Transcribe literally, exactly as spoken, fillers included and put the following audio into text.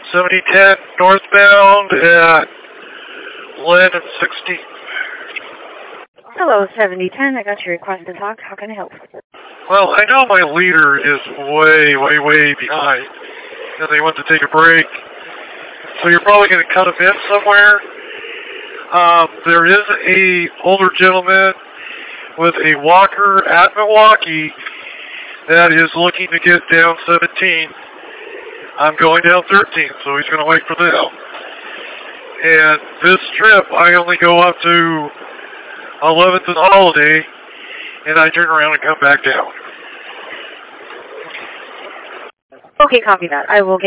seventy ten northbound at Lynn and sixty. Hello, seventy ten. I got your request to talk. How can I help? Well, I know my leader is way, way, way behind, and they want to take a break. So you're probably going to cut him in somewhere. Um, there is a older gentleman with a walker at Milwaukee that is looking to get down seventeen. I'm going down thirteen, so he's going to wait for them. And this trip, I only go up to eleventh and Holiday, and I turn around and come back down. Okay, copy that. I will get